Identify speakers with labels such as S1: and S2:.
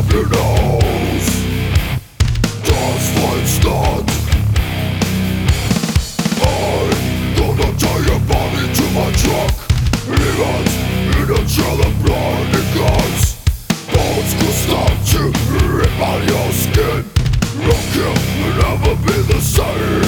S1: up your nose. Just once not. I'm gonna tie your body to my truck. Leave it in a trail of blood and guts. Bones could start to rip out your skin. Rock you will never be the same.